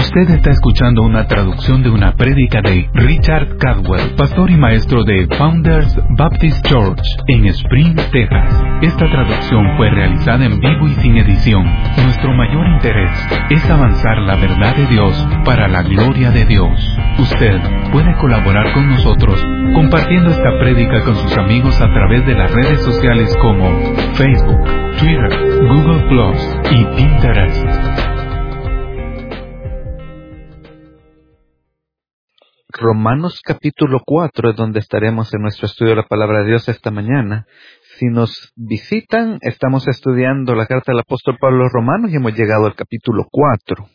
Usted está escuchando una traducción de una prédica de Richard Cadwell, pastor y maestro de Founders Baptist Church en Spring, Texas. Esta traducción fue realizada en vivo y sin edición. Nuestro mayor interés es avanzar la verdad de Dios para la gloria de Dios. Usted puede colaborar con nosotros compartiendo esta prédica con sus amigos a través de las redes sociales como Facebook, Twitter, Google Plus y Pinterest. Romanos capítulo 4 es donde estaremos en nuestro estudio de la Palabra de Dios esta mañana. Si nos visitan, estamos estudiando la carta del apóstol Pablo a los Romanos y hemos llegado al capítulo 4.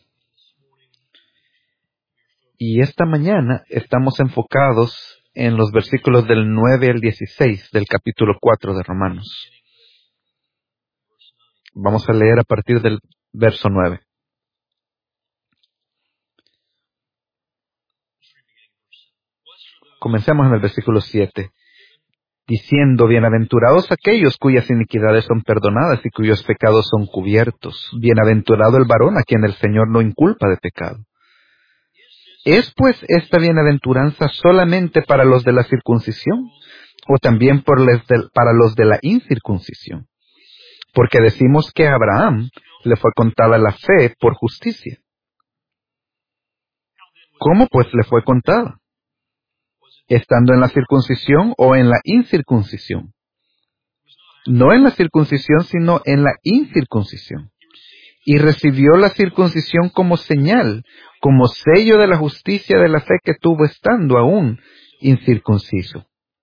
Y esta mañana estamos enfocados en los versículos del 9 al 16 del capítulo 4 de Romanos. Vamos a leer a partir del verso 9. Comencemos en el versículo 7, diciendo, bienaventurados aquellos cuyas iniquidades son perdonadas y cuyos pecados son cubiertos. Bienaventurado el varón a quien el Señor no inculpa de pecado. ¿Es pues esta bienaventuranza solamente para los de la circuncisión o también para los de la incircuncisión? Porque decimos que a Abraham le fue contada la fe por justicia. ¿Cómo pues le fue contada? ¿Estando en la circuncisión o en la incircuncisión? No en la circuncisión, sino en la incircuncisión. Y recibió la circuncisión como señal, como sello de la justicia de la fe que tuvo estando aún incircunciso,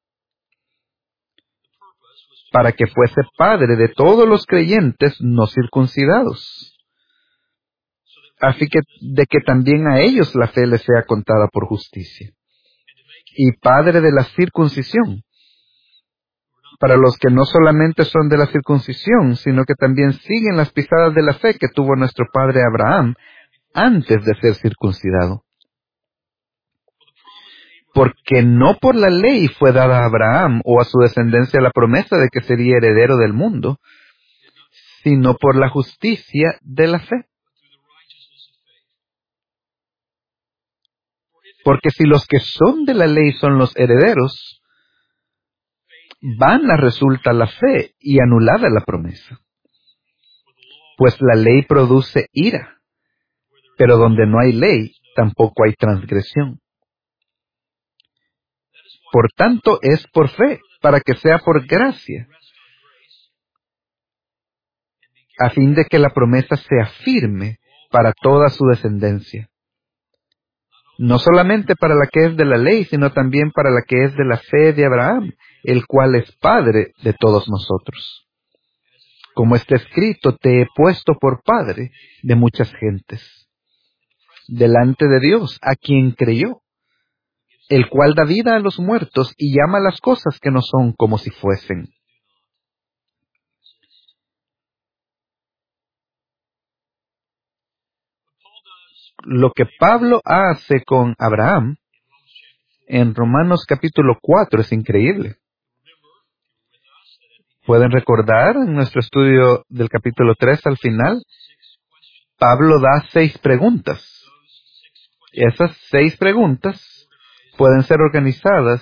para que fuese padre de todos los creyentes no circuncidados, a fin de que también a ellos la fe les sea contada por justicia. Y padre de la circuncisión, para los que no solamente son de la circuncisión, sino que también siguen las pisadas de la fe que tuvo nuestro padre Abraham antes de ser circuncidado. Porque no por la ley fue dada a Abraham o a su descendencia la promesa de que sería heredero del mundo, sino por la justicia de la fe. Porque si los que son de la ley son los herederos, vana resulta la fe y anulada la promesa. Pues la ley produce ira, pero donde no hay ley, tampoco hay transgresión. Por tanto, es por fe, para que sea por gracia, a fin de que la promesa sea firme para toda su descendencia. No solamente para la que es de la ley, sino también para la que es de la fe de Abraham, el cual es Padre de todos nosotros. Como está escrito, te he puesto por Padre de muchas gentes, delante de Dios, a quien creyó, el cual da vida a los muertos y llama las cosas que no son como si fuesen. Lo que Pablo hace con Abraham en Romanos capítulo 4 es increíble. ¿Pueden recordar en nuestro estudio del capítulo 3 al final? Pablo da 6 preguntas. Esas 6 preguntas pueden ser organizadas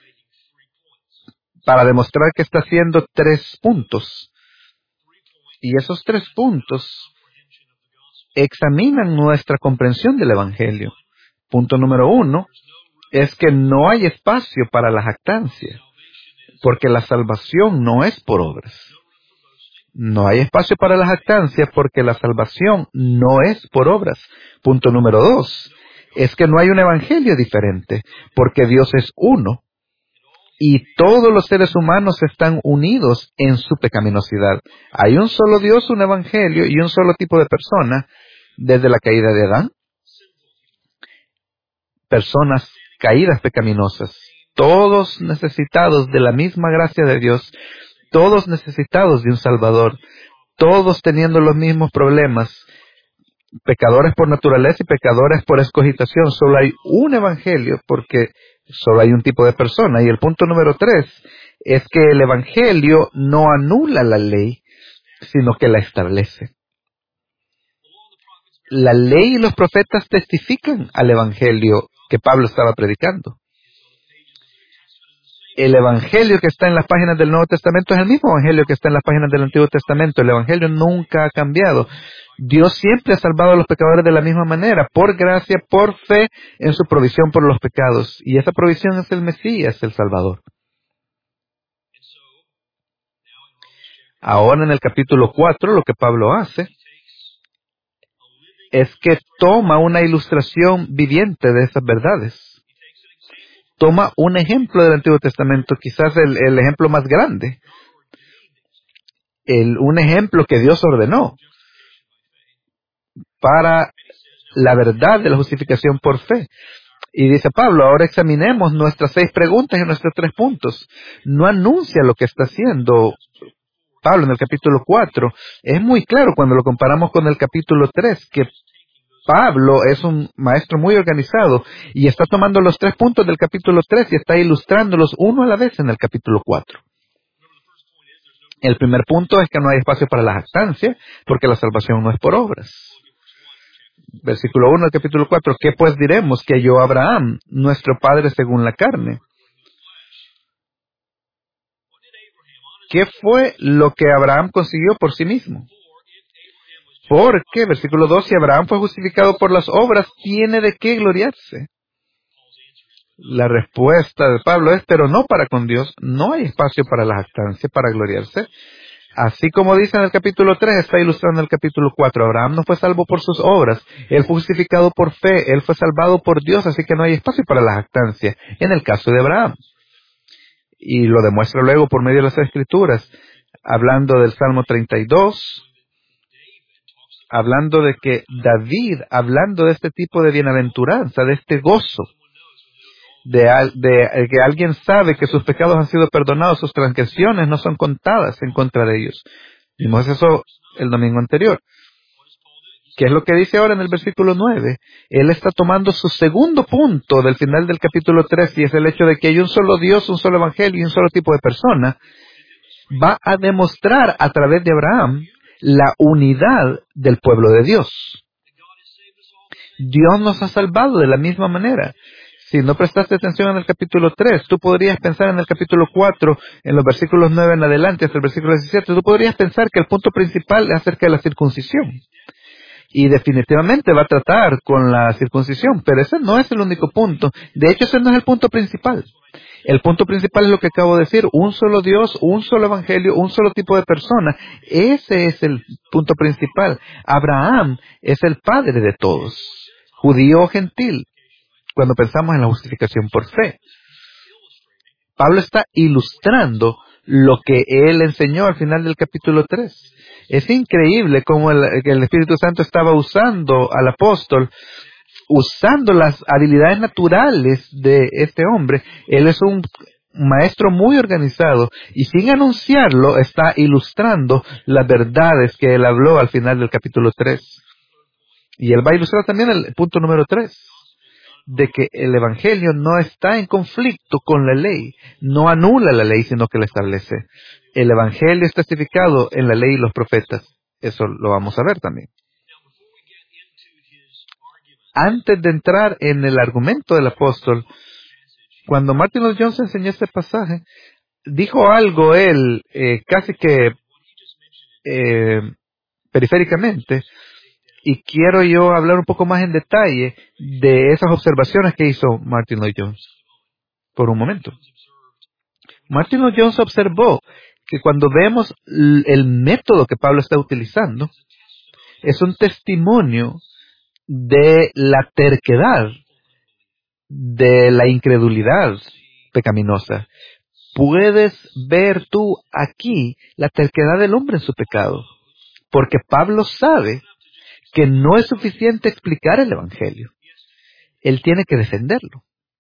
para demostrar que está haciendo 3 puntos. Y esos 3 puntos examinan nuestra comprensión del Evangelio. Punto número 1 es que no hay espacio para la jactancia, porque la salvación no es por obras. No hay espacio para la jactancia porque la salvación no es por obras. Punto número 2 es que no hay un evangelio diferente, porque Dios es uno y todos los seres humanos están unidos en su pecaminosidad. Hay un solo Dios, un evangelio y un solo tipo de persona desde la caída de Adán. Personas caídas pecaminosas, todos necesitados de la misma gracia de Dios, todos necesitados de un Salvador, todos teniendo los mismos problemas, pecadores por naturaleza y pecadores por escogitación. Solo hay un evangelio porque solo hay un tipo de persona. Y el punto número 3 es que el evangelio no anula la ley, sino que la establece. La ley y los profetas testifican al evangelio que Pablo estaba predicando. El evangelio que está en las páginas del Nuevo Testamento es el mismo evangelio que está en las páginas del Antiguo Testamento. El evangelio nunca ha cambiado. Dios siempre ha salvado a los pecadores de la misma manera, por gracia, por fe en su provisión por los pecados. Y esa provisión es el Mesías, el Salvador. Ahora en el capítulo 4 lo que Pablo hace es que toma una ilustración viviente de esas verdades. Toma un ejemplo del Antiguo Testamento, quizás el ejemplo más grande. Un ejemplo que Dios ordenó para la verdad de la justificación por fe. Y dice Pablo, ahora examinemos nuestras 6 preguntas y nuestros 3 puntos. No anuncia lo que está haciendo Pablo en el capítulo 4. Es muy claro cuando lo comparamos con el capítulo 3, que Pablo es un maestro muy organizado y está tomando los 3 puntos del capítulo 3 y está ilustrándolos uno a la vez en el capítulo 4. El primer punto es que no hay espacio para la jactancia, porque la salvación no es por obras. Versículo 1 del capítulo 4, ¿qué pues diremos? Que halló Abraham, nuestro padre según la carne. ¿Qué fue lo que Abraham consiguió por sí mismo? Porque, versículo 2, si Abraham fue justificado por las obras, ¿tiene de qué gloriarse? La respuesta de Pablo es, pero no para con Dios, no hay espacio para la jactancia, para gloriarse. Así como dice en el capítulo 3, está ilustrando en el capítulo 4, Abraham no fue salvo por sus obras, él fue justificado por fe, él fue salvado por Dios, así que no hay espacio para la jactancia, en el caso de Abraham. Y lo demuestra luego por medio de las Escrituras, hablando del Salmo 32, hablando de que David, hablando de este tipo de bienaventuranza, de este gozo, de que alguien sabe que sus pecados han sido perdonados, sus transgresiones no son contadas en contra de ellos. Vimos eso el domingo anterior. ¿Qué es lo que dice ahora en el versículo 9? Él está tomando su segundo punto del final del capítulo 3, y es el hecho de que hay un solo Dios, un solo evangelio y un solo tipo de persona. Va a demostrar a través de Abraham la unidad del pueblo de Dios. Dios nos ha salvado de la misma manera. Si no prestaste atención en el capítulo 3, tú podrías pensar en el capítulo 4, en los versículos 9 en adelante, hasta el versículo 17, tú podrías pensar que el punto principal es acerca de la circuncisión. Y definitivamente va a tratar con la circuncisión, pero ese no es el único punto. De hecho, ese no es el punto principal. El punto principal es lo que acabo de decir, un solo Dios, un solo evangelio, un solo tipo de persona. Ese es el punto principal. Abraham es el padre de todos, judío o gentil, cuando pensamos en la justificación por fe. Pablo está ilustrando lo que él enseñó al final del capítulo 3. Es increíble cómo el Espíritu Santo estaba usando al apóstol, usando las habilidades naturales de este hombre. Él es un maestro muy organizado y sin anunciarlo está ilustrando las verdades que él habló al final del capítulo 3. Y él va a ilustrar también el punto número 3, de que el evangelio no está en conflicto con la ley, no anula la ley, sino que la establece. El evangelio es testificado en la ley y los profetas. Eso lo vamos a ver también. Antes de entrar en el argumento del apóstol, cuando Martin Lloyd Jones enseñó este pasaje, dijo algo él, casi que periféricamente, y quiero yo hablar un poco más en detalle de esas observaciones que hizo Martin Lloyd Jones. Por un momento. Martin Lloyd Jones observó que cuando vemos el método que Pablo está utilizando, es un testimonio de la terquedad, de la incredulidad pecaminosa. Puedes ver tú aquí la terquedad del hombre en su pecado, porque Pablo sabe que no es suficiente explicar el evangelio. Él tiene que defenderlo.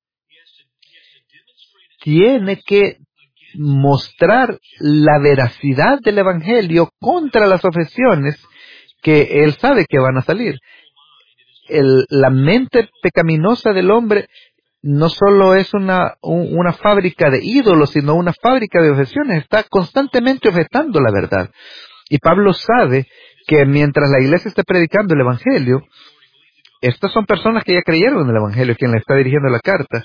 Tiene que mostrar la veracidad del evangelio contra las objeciones que él sabe que van a salir. La mente pecaminosa del hombre no solo es una fábrica de ídolos, sino una fábrica de objeciones. Está constantemente objetando la verdad. Y Pablo sabe que mientras la iglesia esté predicando el Evangelio, estas son personas que ya creyeron en el Evangelio, quien le está dirigiendo la carta.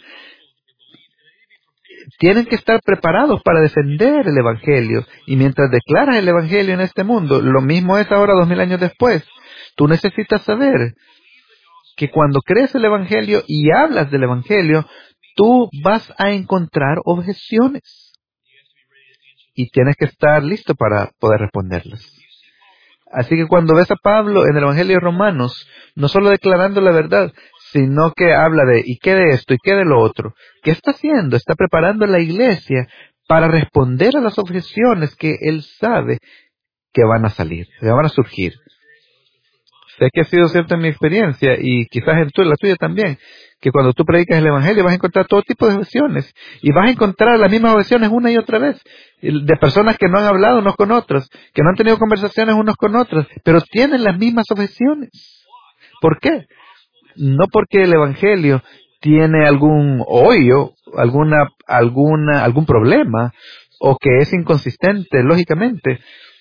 Tienen que estar preparados para defender el Evangelio. Y mientras declaras el Evangelio en este mundo, lo mismo es ahora 2000 años después. Tú necesitas saber que cuando crees el Evangelio y hablas del Evangelio, tú vas a encontrar objeciones. Y tienes que estar listo para poder responderlas. Así que cuando ves a Pablo en el Evangelio de Romanos, no solo declarando la verdad, sino que habla de, ¿y qué de esto? ¿Y qué de lo otro? ¿Qué está haciendo? Está preparando a la iglesia para responder a las objeciones que él sabe que van a salir, que van a surgir. Sé que ha sido cierto en mi experiencia, y quizás en la tuya también, que cuando tú predicas el Evangelio vas a encontrar todo tipo de objeciones, y vas a encontrar las mismas objeciones una y otra vez, de personas que no han hablado unos con otros, que no han tenido conversaciones unos con otros, pero tienen las mismas objeciones. ¿Por qué? No porque el Evangelio tiene algún hoyo, algún problema, o que es inconsistente lógicamente,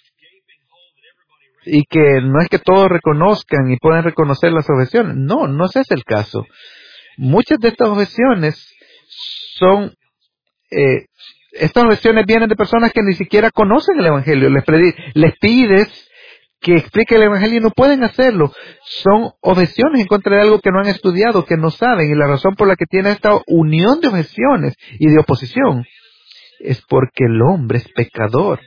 y que no es que todos reconozcan y puedan reconocer las objeciones. No, no ese es el caso. Muchas de estas objeciones son, estas objeciones vienen de personas que ni siquiera conocen el Evangelio. Les pides que explique el Evangelio y no pueden hacerlo. Son objeciones en contra de algo que no han estudiado, que no saben, y la razón por la que tiene esta unión de objeciones y de oposición es porque el hombre es pecador.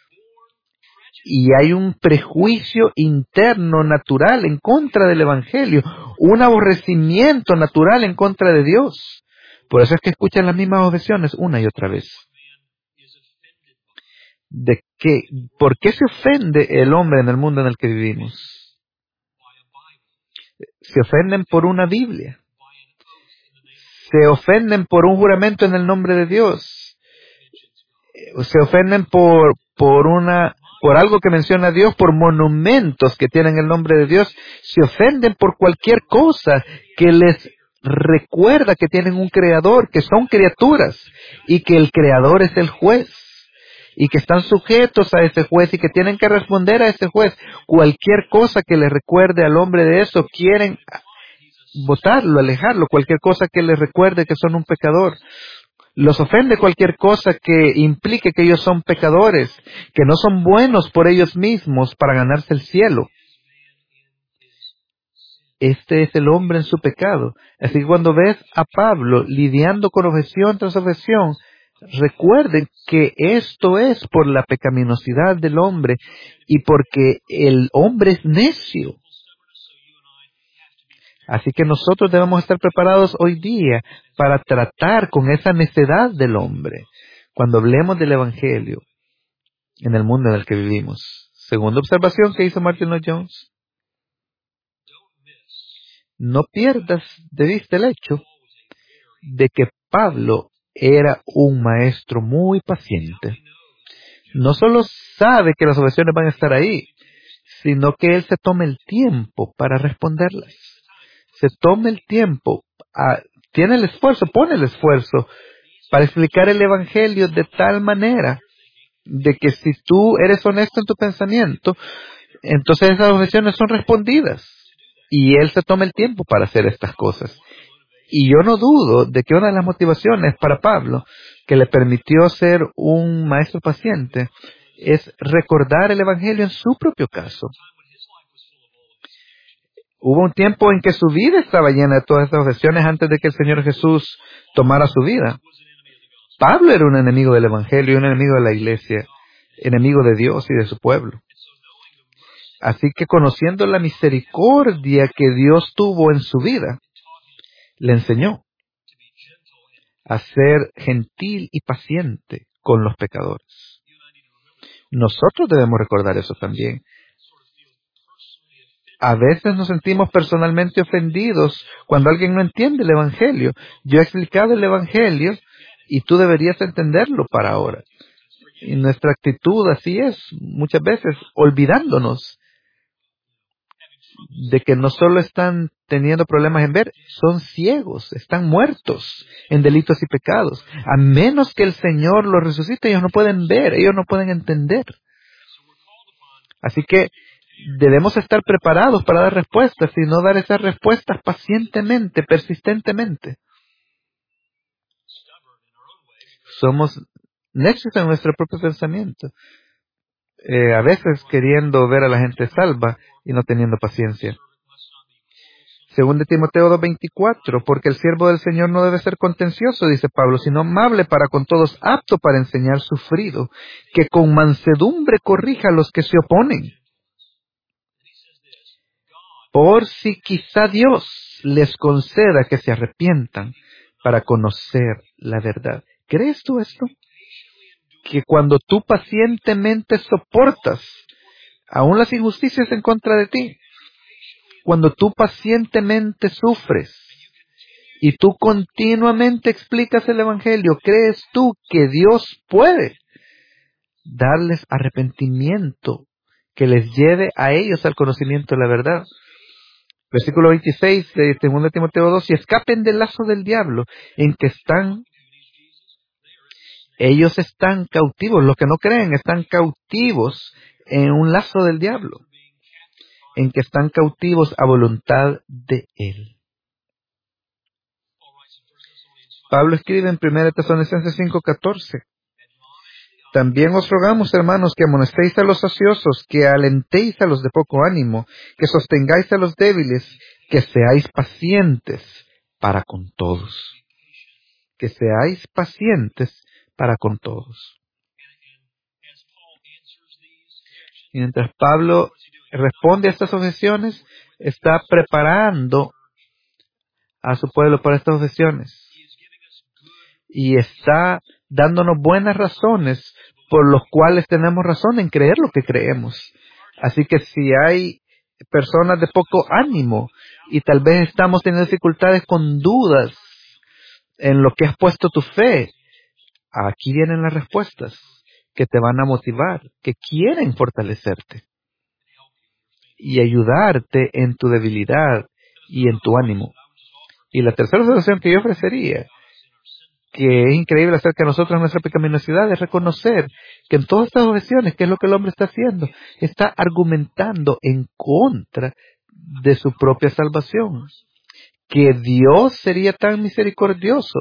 Y hay un prejuicio interno natural en contra del Evangelio, un aborrecimiento natural en contra de Dios. Por eso es que escuchan las mismas objeciones una y otra vez. ¿Por qué se ofende el hombre en el mundo en el que vivimos? Se ofenden por una Biblia. Se ofenden por un juramento en el nombre de Dios. Se ofenden por algo que menciona Dios, por monumentos que tienen el nombre de Dios. Se ofenden por cualquier cosa que les recuerda que tienen un creador, que son criaturas, y que el creador es el juez, y que están sujetos a ese juez, y que tienen que responder a ese juez. Cualquier cosa que les recuerde al hombre de eso, quieren botarlo, alejarlo. Cualquier cosa que les recuerde que son un pecador. Los ofende cualquier cosa que implique que ellos son pecadores, que no son buenos por ellos mismos para ganarse el cielo. Este es el hombre en su pecado. Así que cuando ves a Pablo lidiando con objeción tras objeción, recuerden que esto es por la pecaminosidad del hombre y porque el hombre es necio. Así que nosotros debemos estar preparados hoy día para tratar con esa necedad del hombre cuando hablemos del Evangelio en el mundo en el que vivimos. Segunda observación que hizo Martin Lloyd-Jones. No pierdas de vista el hecho de que Pablo era un maestro muy paciente. No solo sabe que las objeciones van a estar ahí, sino que él se toma el tiempo para responderlas. Se toma el tiempo, pone el esfuerzo para explicar el Evangelio de tal manera de que si tú eres honesto en tu pensamiento, entonces esas objeciones son respondidas. Y él se toma el tiempo para hacer estas cosas. Y yo no dudo de que una de las motivaciones para Pablo, que le permitió ser un maestro paciente, es recordar el Evangelio en su propio caso. Hubo un tiempo en que su vida estaba llena de todas estas objeciones antes de que el Señor Jesús tomara su vida. Pablo era un enemigo del Evangelio, un enemigo de la iglesia, enemigo de Dios y de su pueblo. Así que conociendo la misericordia que Dios tuvo en su vida, le enseñó a ser gentil y paciente con los pecadores. Nosotros debemos recordar eso también. A veces nos sentimos personalmente ofendidos cuando alguien no entiende el Evangelio. Yo he explicado el Evangelio y tú deberías entenderlo para ahora. Y nuestra actitud así es, muchas veces, olvidándonos de que no solo están teniendo problemas en ver, son ciegos, están muertos en delitos y pecados. A menos que el Señor los resucite, ellos no pueden ver, ellos no pueden entender. Así que debemos estar preparados para dar respuestas y no dar esas respuestas pacientemente, persistentemente. Somos necios en nuestro propio pensamiento. A veces queriendo ver a la gente salva y no teniendo paciencia. Según de Timoteo 2:24, porque el siervo del Señor no debe ser contencioso, dice Pablo, sino amable para con todos, apto para enseñar, sufrido, que con mansedumbre corrija a los que se oponen. Por si quizá Dios les conceda que se arrepientan para conocer la verdad. ¿Crees tú esto? Que cuando tú pacientemente soportas aún las injusticias en contra de ti, cuando tú pacientemente sufres y tú continuamente explicas el Evangelio, ¿crees tú que Dios puede darles arrepentimiento que les lleve a ellos al conocimiento de la verdad? Versículo 26 de 2 Timoteo 2, y escapen del lazo del diablo en que están. Ellos están cautivos, los que no creen están cautivos en un lazo del diablo, en que están cautivos a voluntad de él. Pablo escribe en 1 Tesalonicenses 5:14, también os rogamos, hermanos, que amonestéis a los ociosos, que alentéis a los de poco ánimo, que sostengáis a los débiles, que seáis pacientes para con todos. Que seáis pacientes para con todos. Y mientras Pablo responde a estas objeciones, está preparando a su pueblo para estas objeciones. Y está dándonos buenas razones por los cuales tenemos razón en creer lo que creemos. Así que si hay personas de poco ánimo y tal vez estamos teniendo dificultades con dudas en lo que has puesto tu fe, aquí vienen las respuestas que te van a motivar, que quieren fortalecerte y ayudarte en tu debilidad y en tu ánimo. Y la tercera solución que yo ofrecería, que es increíble acerca de nosotros, nuestra pecaminosidad, es reconocer que en todas estas objeciones, ¿qué es lo que el hombre está haciendo? Está argumentando en contra de su propia salvación. Que Dios sería tan misericordioso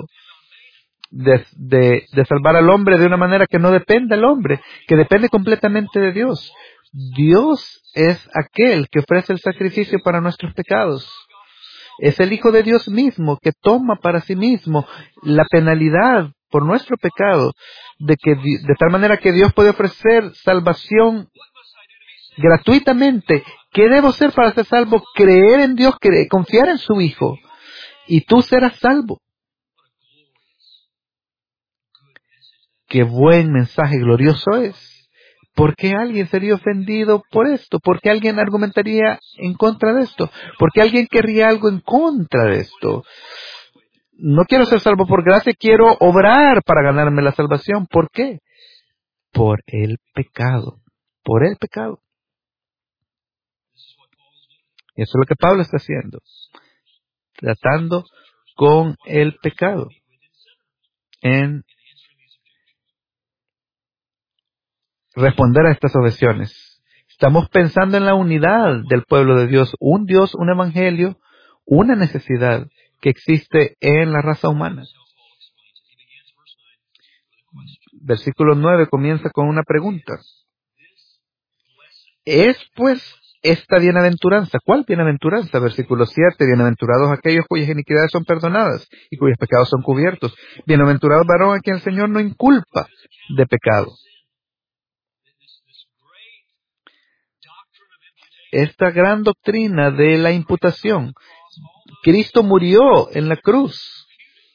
de salvar al hombre de una manera que no depende del hombre, que depende completamente de Dios. Dios es aquel que ofrece el sacrificio para nuestros pecados. Es el Hijo de Dios mismo que toma para sí mismo la penalidad por nuestro pecado, de tal manera que Dios puede ofrecer salvación gratuitamente. ¿Qué debo hacer para ser salvo? Creer en Dios, confiar en su Hijo, y tú serás salvo. Qué buen mensaje glorioso es. ¿Por qué alguien sería ofendido por esto? ¿Por qué alguien argumentaría en contra de esto? ¿Por qué alguien querría algo en contra de esto? No quiero ser salvo por gracia, quiero obrar para ganarme la salvación. ¿Por qué? Por el pecado. Por el pecado. Y eso es lo que Pablo está haciendo. Tratando con el pecado. En responder a estas objeciones. Estamos pensando en la unidad del pueblo de Dios, un evangelio, una necesidad que existe en la raza humana. Versículo 9 comienza con una pregunta. ¿Es pues esta bienaventuranza? ¿Cuál bienaventuranza? Versículo 7, bienaventurados aquellos cuyas iniquidades son perdonadas y cuyos pecados son cubiertos. Bienaventurado varón a quien el Señor no inculpa de pecado. Esta gran doctrina de la imputación. Cristo murió en la cruz.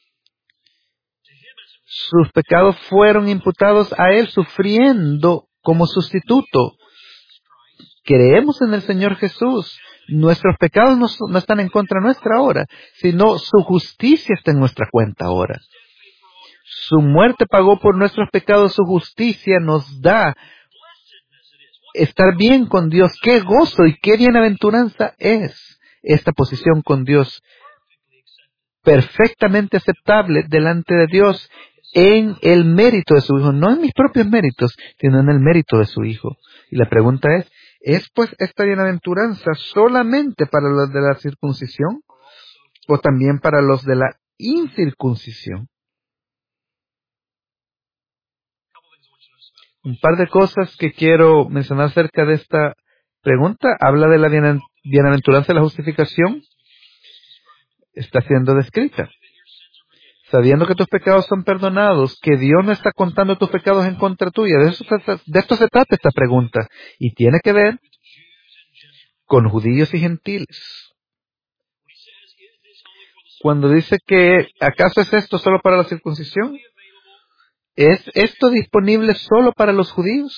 Sus pecados fueron imputados a Él sufriendo como sustituto. Creemos en el Señor Jesús. Nuestros pecados no están en contra nuestra ahora, sino su justicia está en nuestra cuenta ahora. Su muerte pagó por nuestros pecados, su justicia nos da estar bien con Dios. Qué gozo y qué bienaventuranza es esta posición con Dios, perfectamente aceptable delante de Dios en el mérito de su Hijo, no en mis propios méritos, sino en el mérito de su Hijo. Y la pregunta ¿Es pues esta bienaventuranza solamente para los de la circuncisión o también para los de la incircuncisión? Un par de cosas que quiero mencionar acerca de esta pregunta. Habla de la bienaventuranza de la justificación. Está siendo descrita. Sabiendo que tus pecados son perdonados, que Dios no está contando tus pecados en contra tuya. De esto se trata esta pregunta. Y tiene que ver con judíos y gentiles. Cuando dice que ¿acaso es esto solo para la circuncisión? ¿Es esto disponible solo para los judíos?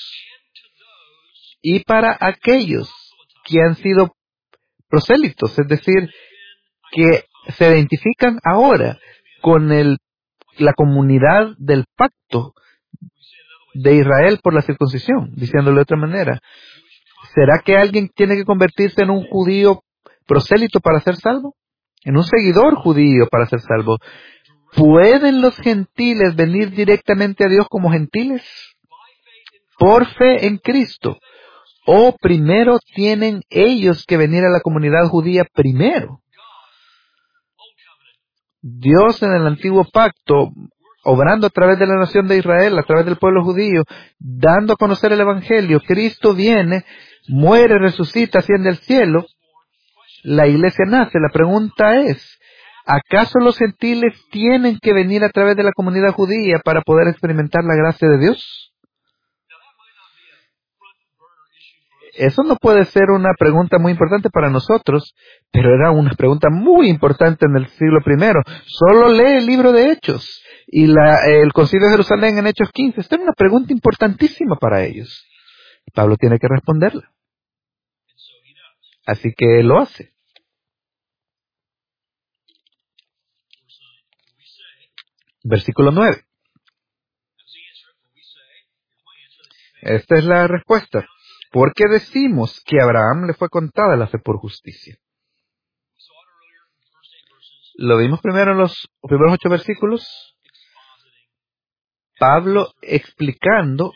Y para aquellos que han sido prosélitos, es decir, que se identifican ahora con la comunidad del pacto de Israel por la circuncisión, diciéndolo de otra manera. ¿Será que alguien tiene que convertirse en un judío prosélito para ser salvo? En un seguidor judío para ser salvo. ¿Pueden los gentiles venir directamente a Dios como gentiles? Por fe en Cristo. ¿O primero tienen ellos que venir a la comunidad judía primero? Dios en el antiguo pacto, obrando a través de la nación de Israel, a través del pueblo judío, dando a conocer el Evangelio, Cristo viene, muere, resucita, asciende al cielo, la iglesia nace. La pregunta es, ¿acaso los gentiles tienen que venir a través de la comunidad judía para poder experimentar la gracia de Dios? Eso no puede ser una pregunta muy importante para nosotros, pero era una pregunta muy importante en el siglo I. Solo lee el libro de Hechos y el Concilio de Jerusalén en Hechos 15. Esta era una pregunta importantísima para ellos. Pablo tiene que responderla. Así que lo hace. Versículo 9. Esta es la respuesta. ¿Por qué decimos que a Abraham le fue contada la fe por justicia? Lo vimos primero en los primeros 8 versículos. Pablo explicando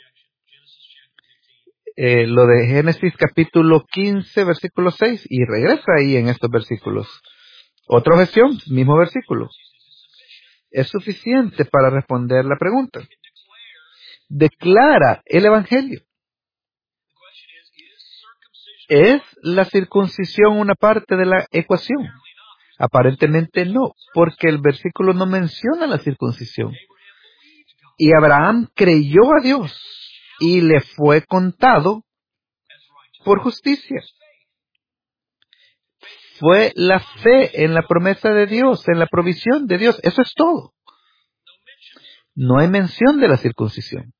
lo de Génesis capítulo 15, versículo 6, y regresa ahí en estos versículos. Otra objeción, mismo versículo. Es suficiente para responder la pregunta. Declara el Evangelio. ¿Es la circuncisión una parte de la ecuación? Aparentemente no, porque el versículo no menciona la circuncisión. Y Abraham creyó a Dios y le fue contado por justicia. Fue la fe en la promesa de Dios, en la provisión de Dios. Eso es todo. No hay mención de la circuncisión.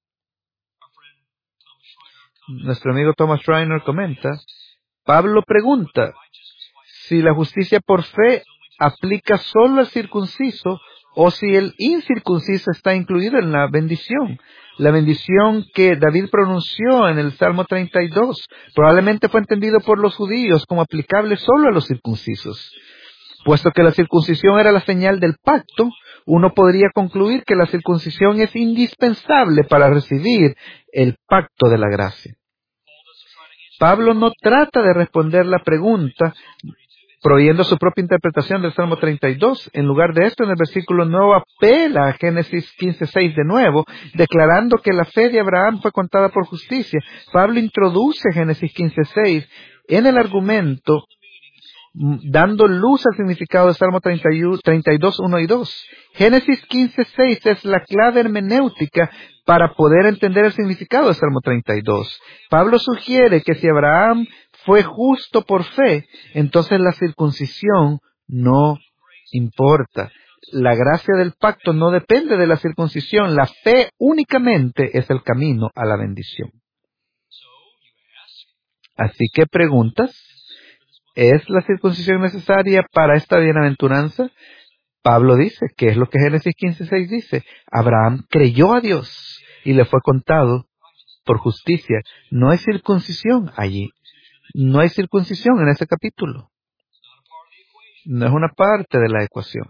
Nuestro amigo Thomas Schreiner comenta, Pablo pregunta si la justicia por fe aplica solo al circunciso o si el incircunciso está incluido en la bendición. La bendición que David pronunció en el Salmo 32 probablemente fue entendido por los judíos como aplicable solo a los circuncisos. Puesto que la circuncisión era la señal del pacto, uno podría concluir que la circuncisión es indispensable para recibir el pacto de la gracia. Pablo no trata de responder la pregunta proveyendo su propia interpretación del Salmo 32. En lugar de esto, en el versículo 9 apela a Génesis 15:6 de nuevo, declarando que la fe de Abraham fue contada por justicia. Pablo introduce Génesis 15:6 en el argumento, dando luz al significado del Salmo 32, 1 y 2. Génesis 15:6 es la clave hermenéutica para poder entender el significado del Salmo 32. Pablo sugiere que si Abraham fue justo por fe, entonces la circuncisión no importa. La gracia del pacto no depende de la circuncisión. La fe únicamente es el camino a la bendición. Así que preguntas, ¿es la circuncisión necesaria para esta bienaventuranza? Pablo dice, ¿qué es lo que Génesis 15:6 dice? Abraham creyó a Dios y le fue contado por justicia. No hay circuncisión allí. No hay circuncisión en ese capítulo. No es una parte de la ecuación.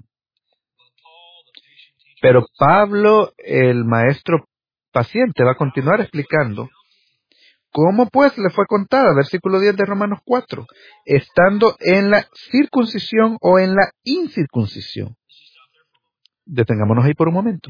Pero Pablo, el maestro paciente, va a continuar explicando ¿Cómo pues le fue contada? Versículo 10 de Romanos 4. Estando en la circuncisión o en la incircuncisión. Detengámonos ahí por un momento.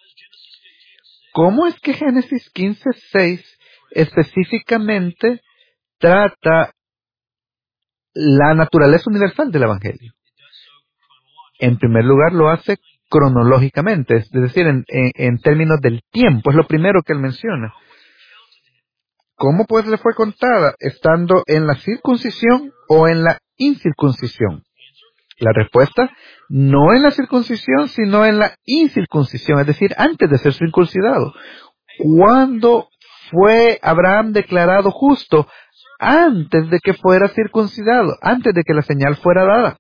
¿Cómo es que Génesis 15:6 específicamente trata la naturaleza universal del Evangelio? En primer lugar, lo hace cronológicamente, es decir, en términos del tiempo. Es lo primero que él menciona. ¿Cómo pues le fue contada? ¿Estando en la circuncisión o en la incircuncisión? La respuesta, no en la circuncisión, sino en la incircuncisión, es decir, antes de ser circuncidado. ¿Cuándo fue Abraham declarado justo? Antes de que fuera circuncidado, antes de que la señal fuera dada.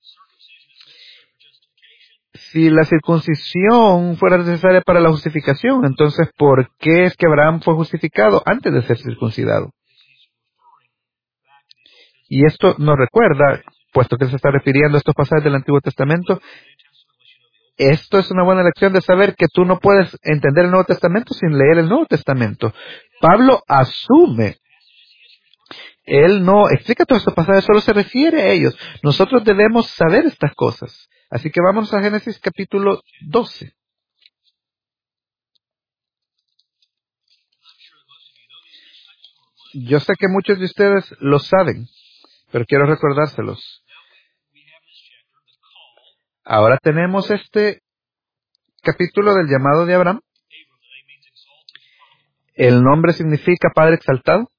Si la circuncisión fuera necesaria para la justificación, entonces, ¿por qué es que Abraham fue justificado antes de ser circuncidado? Y esto nos recuerda, puesto que se está refiriendo a estos pasajes del Antiguo Testamento, esto es una buena lección de saber que tú no puedes entender el Nuevo Testamento sin leer el Nuevo Testamento. Pablo asume, él no explica todos estos pasajes, solo se refiere a ellos. Nosotros debemos saber estas cosas. Así que vamos a Génesis capítulo 12. Yo sé que muchos de ustedes lo saben, pero quiero recordárselos. Ahora tenemos este capítulo del llamado de Abraham. El nombre significa Padre exaltado.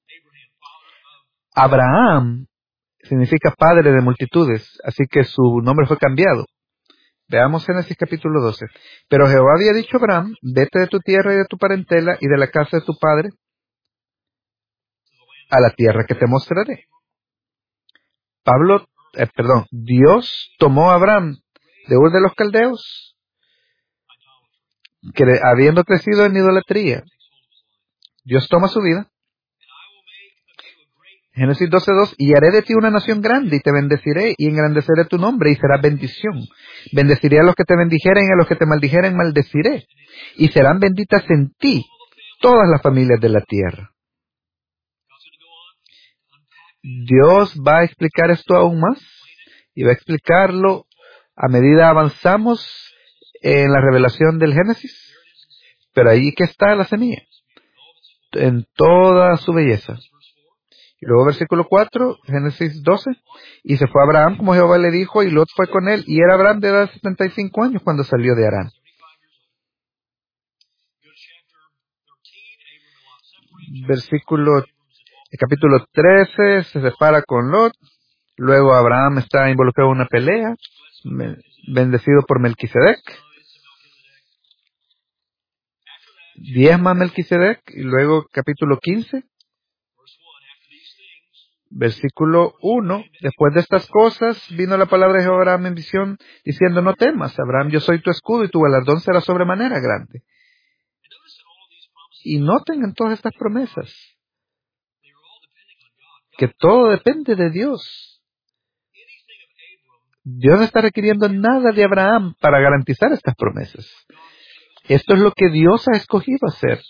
Abraham significa Padre de multitudes, así que su nombre fue cambiado. Veamos Génesis capítulo 12. Pero Jehová había dicho a Abraham, vete de tu tierra y de tu parentela y de la casa de tu padre a la tierra que te mostraré. Dios tomó a Abraham de Ur de los Caldeos, que habiendo crecido en idolatría, Dios toma su vida. Génesis 12:2, y haré de ti una nación grande, y te bendeciré, y engrandeceré tu nombre, y serás bendición. Bendeciré a los que te bendijeren, y a los que te maldijeren maldeciré, y serán benditas en ti todas las familias de la tierra. Dios va a explicar esto aún más, y va a explicarlo a medida avanzamos en la revelación del Génesis. Pero ahí que está la semilla, en toda su belleza. Y luego versículo 4, Génesis 12, y se fue Abraham como Jehová le dijo, y Lot fue con él, y era Abraham de edad de 75 años cuando salió de Harán. Capítulo 13, se separa con Lot, luego Abraham está involucrado en una pelea, bendecido por Melquisedec, diezma Melquisedec, y luego capítulo 15, versículo 1, después de estas cosas vino la palabra de Jehová a Abraham en visión, diciendo, no temas, Abraham, yo soy tu escudo y tu galardón será sobremanera grande. Y noten en todas estas promesas que todo depende de Dios. Dios no está requiriendo nada de Abraham para garantizar estas promesas. Esto es lo que Dios ha escogido hacer.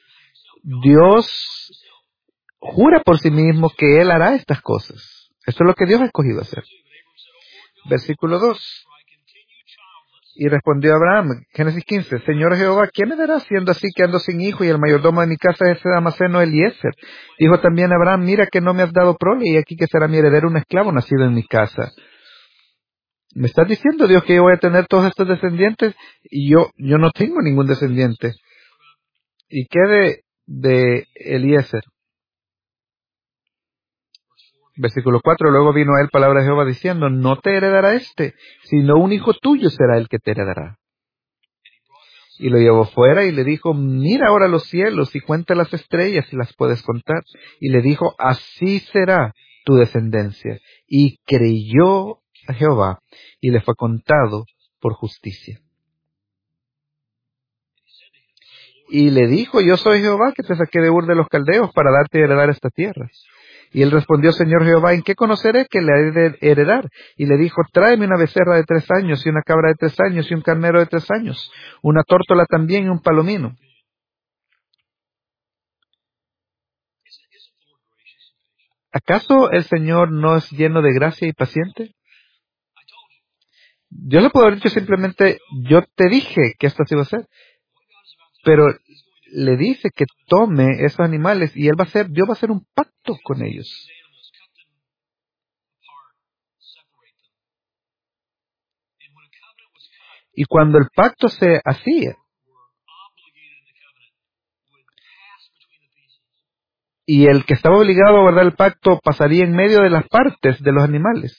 Dios jura por sí mismo que Él hará estas cosas. Esto es lo que Dios ha escogido hacer. Versículo 2. Y respondió Abraham, Génesis 15, Señor Jehová, ¿qué me darás siendo así que ando sin hijo y el mayordomo de mi casa es ese Damaseno Eliezer? Dijo también Abraham, mira que no me has dado prole y aquí que será mi heredero un esclavo nacido en mi casa. ¿Me estás diciendo, Dios, que yo voy a tener todos estos descendientes? Y yo no tengo ningún descendiente. ¿Y qué de Eliezer? Versículo 4, luego vino a él palabra de Jehová diciendo, no te heredará sino un hijo tuyo será el que te heredará. Y lo llevó fuera y le dijo, mira ahora los cielos y cuenta las estrellas si las puedes contar. Y le dijo, así será tu descendencia. Y creyó a Jehová y le fue contado por justicia. Y le dijo, yo soy Jehová que te saqué de Ur de los Caldeos para darte a heredar esta tierra. Y él respondió, Señor Jehová, ¿en qué conoceré que le he de heredar? Y le dijo, tráeme una becerra de 3 años, y una cabra de 3 años, y un carnero de 3 años, una tórtola también, y un palomino. ¿Acaso el Señor no es lleno de gracia y paciente? Dios le puede haber dicho simplemente, yo te dije que esto así va a ser. Pero le dice que tome esos animales y Dios va a hacer un pacto con ellos. Y cuando el pacto se hacía, y el que estaba obligado a guardar el pacto pasaría en medio de las partes de los animales.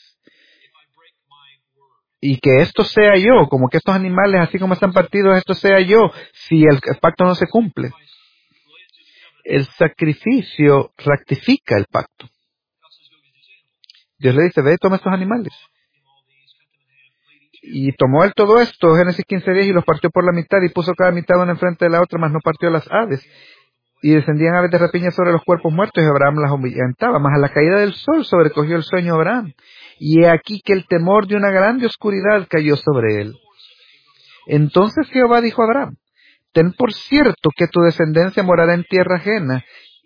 Y que esto sea yo, como que estos animales, así como están partidos, esto sea yo, si el pacto no se cumple. El sacrificio rectifica el pacto. Dios le dice, ve y toma estos animales. Y tomó él todo esto, Génesis 15:10, y los partió por la mitad, y puso cada mitad una enfrente de la otra, mas no partió las aves. Y descendían aves de rapiña sobre los cuerpos muertos, y Abraham las ahuyentaba. Mas a la caída del sol sobrecogió el sueño a Abraham. Y he aquí que el temor de una grande oscuridad cayó sobre él. Entonces Jehová dijo a Abraham, ten por cierto que tu descendencia morará en tierra ajena,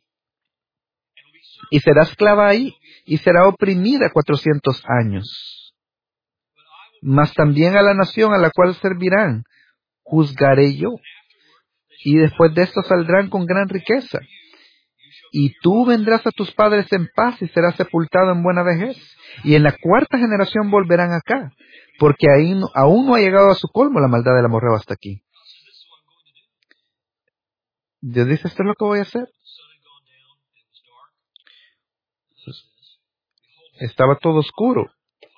y será esclava ahí, y será oprimida 400 años. Mas también a la nación a la cual servirán, juzgaré yo. Y después de esto saldrán con gran riqueza. Y tú vendrás a tus padres en paz y serás sepultado en buena vejez. Y en la 4ª generación volverán acá, porque ahí aún no ha llegado a su colmo la maldad del amorreo hasta aquí. Dios dice, esto es lo que voy a hacer. Estaba todo oscuro.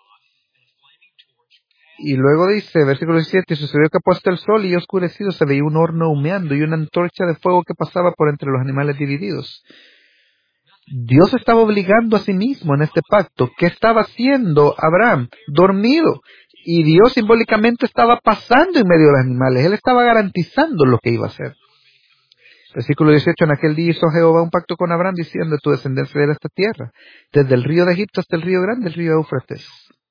Y luego dice, versículo 17, y sucedió que puesto el sol y oscurecido se veía un horno humeando y una antorcha de fuego que pasaba por entre los animales divididos. Dios estaba obligando a sí mismo en este pacto. ¿Qué estaba haciendo Abraham? Dormido. Y Dios simbólicamente estaba pasando en medio de los animales. Él estaba garantizando lo que iba a hacer. Versículo 18, en aquel día hizo Jehová un pacto con Abraham diciendo, tu descendencia de esta tierra, desde el río de Egipto hasta el río grande, el río Éufrates.